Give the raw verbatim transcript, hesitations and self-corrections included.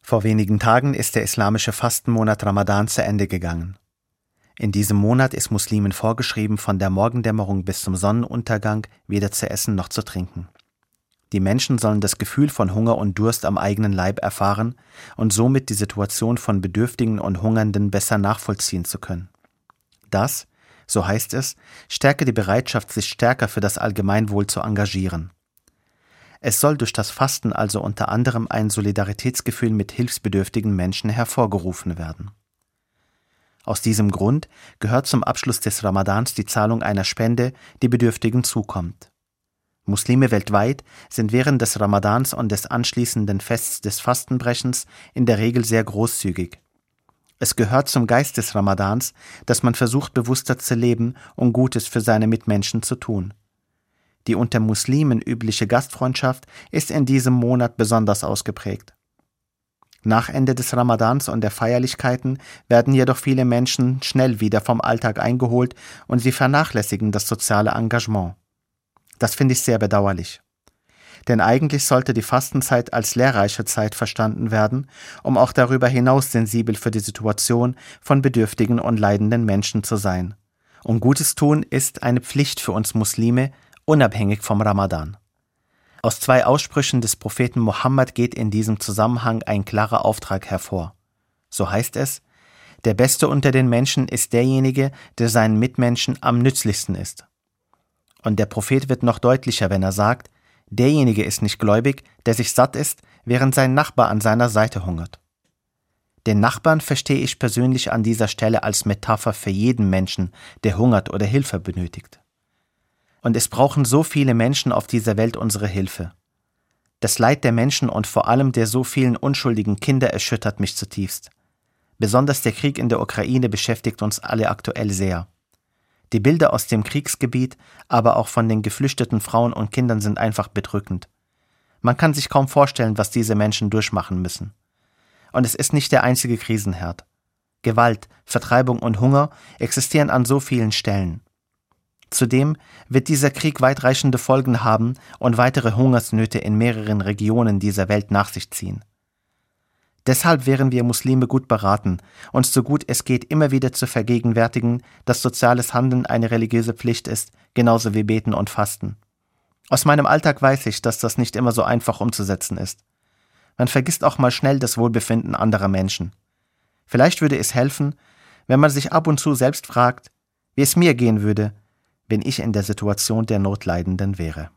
Vor wenigen Tagen ist der islamische Fastenmonat Ramadan zu Ende gegangen. In diesem Monat ist Muslimen vorgeschrieben, von der Morgendämmerung bis zum Sonnenuntergang weder zu essen noch zu trinken. Die Menschen sollen das Gefühl von Hunger und Durst am eigenen Leib erfahren und somit die Situation von Bedürftigen und Hungernden besser nachvollziehen zu können. Das, so heißt es, stärke die Bereitschaft, sich stärker für das Allgemeinwohl zu engagieren. Es soll durch das Fasten also unter anderem ein Solidaritätsgefühl mit hilfsbedürftigen Menschen hervorgerufen werden. Aus diesem Grund gehört zum Abschluss des Ramadans die Zahlung einer Spende, die Bedürftigen zukommt. Muslime weltweit sind während des Ramadans und des anschließenden Fests des Fastenbrechens in der Regel sehr großzügig. Es gehört zum Geist des Ramadans, dass man versucht, bewusster zu leben und Gutes für seine Mitmenschen zu tun. Die unter Muslimen übliche Gastfreundschaft ist in diesem Monat besonders ausgeprägt. Nach Ende des Ramadans und der Feierlichkeiten werden jedoch viele Menschen schnell wieder vom Alltag eingeholt und sie vernachlässigen das soziale Engagement. Das finde ich sehr bedauerlich. Denn eigentlich sollte die Fastenzeit als lehrreiche Zeit verstanden werden, um auch darüber hinaus sensibel für die Situation von bedürftigen und leidenden Menschen zu sein. Und Gutes tun ist eine Pflicht für uns Muslime, unabhängig vom Ramadan. Aus zwei Aussprüchen des Propheten Mohammed geht in diesem Zusammenhang ein klarer Auftrag hervor. So heißt es: Der Beste unter den Menschen ist derjenige, der seinen Mitmenschen am nützlichsten ist. Und der Prophet wird noch deutlicher, wenn er sagt: Derjenige ist nicht gläubig, der sich satt ist, während sein Nachbar an seiner Seite hungert. Den Nachbarn verstehe ich persönlich an dieser Stelle als Metapher für jeden Menschen, der hungert oder Hilfe benötigt. Und es brauchen so viele Menschen auf dieser Welt unsere Hilfe. Das Leid der Menschen und vor allem der so vielen unschuldigen Kinder erschüttert mich zutiefst. Besonders der Krieg in der Ukraine beschäftigt uns alle aktuell sehr. Die Bilder aus dem Kriegsgebiet, aber auch von den geflüchteten Frauen und Kindern sind einfach bedrückend. Man kann sich kaum vorstellen, was diese Menschen durchmachen müssen. Und es ist nicht der einzige Krisenherd. Gewalt, Vertreibung und Hunger existieren an so vielen Stellen. Zudem wird dieser Krieg weitreichende Folgen haben und weitere Hungersnöte in mehreren Regionen dieser Welt nach sich ziehen. Deshalb wären wir Muslime gut beraten, uns so gut es geht immer wieder zu vergegenwärtigen, dass soziales Handeln eine religiöse Pflicht ist, genauso wie Beten und Fasten. Aus meinem Alltag weiß ich, dass das nicht immer so einfach umzusetzen ist. Man vergisst auch mal schnell das Wohlbefinden anderer Menschen. Vielleicht würde es helfen, wenn man sich ab und zu selbst fragt, wie es mir gehen würde, wenn ich in der Situation der Notleidenden wäre.